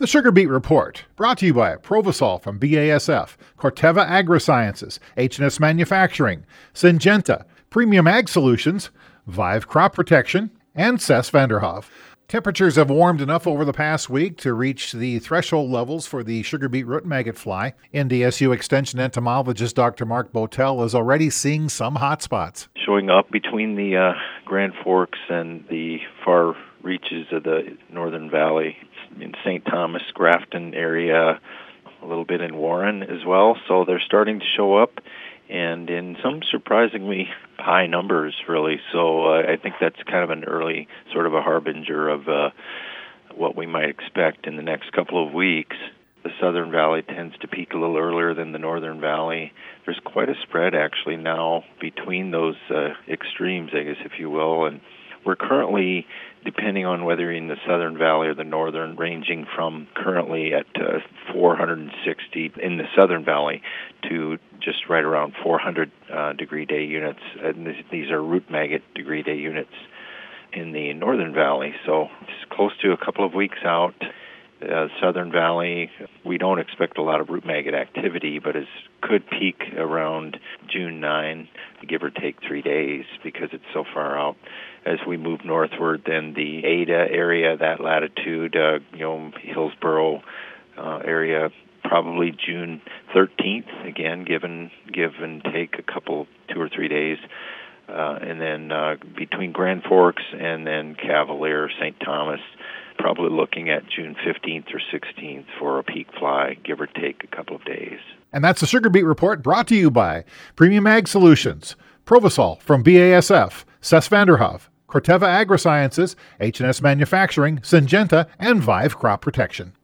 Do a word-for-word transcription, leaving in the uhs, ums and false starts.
The Sugar Beet Report, brought to you by Provosol from B A S F, Corteva Agrisciences, H and S Manufacturing, Syngenta, Premium Ag Solutions, Vive Crop Protection, and Cess Vanderhoff. Temperatures have warmed enough over the past week to reach the threshold levels for the sugar beet root maggot fly. N D S U Extension entomologist Doctor Mark Botel is already seeing some hot spots. Showing up between the uh, Grand Forks and the far reaches of the Northern Valley, in Saint Thomas, Grafton area, a little bit in Warren as well. So they're starting to show up, and in some surprisingly high numbers, really. So uh, I think that's kind of an early sort of a harbinger of uh, what we might expect in the next couple of weeks. The Southern Valley tends to peak a little earlier than the Northern Valley. There's quite a spread actually now between those uh, extremes, I guess, if you will, and we're currently, depending on whether you're in the Southern Valley or the Northern, ranging from currently at uh, four hundred sixty in the Southern Valley to just right around four hundred uh, degree day units. And this, these are root maggot degree day units in the Northern Valley. So it's close to a couple of weeks out. Uh, Southern Valley, we don't expect a lot of root maggot activity, but it could peak around June ninth, give or take three days, because it's so far out. As we move northward, then the Ada area, that latitude, uh, you know, Hillsboro uh, area, probably June thirteenth, again, give and, give and take a couple, two or three days. Uh, and then uh, between Grand Forks and then Cavalier, Saint Thomas, probably looking at June fifteenth or sixteenth for a peak fly, give or take a couple of days. And that's the Sugar Beet Report, brought to you by Premium Ag Solutions, Provosol from B A S F, Cess Vanderhoff, Corteva Agrisciences, H and S Manufacturing, Syngenta, and Vive Crop Protection.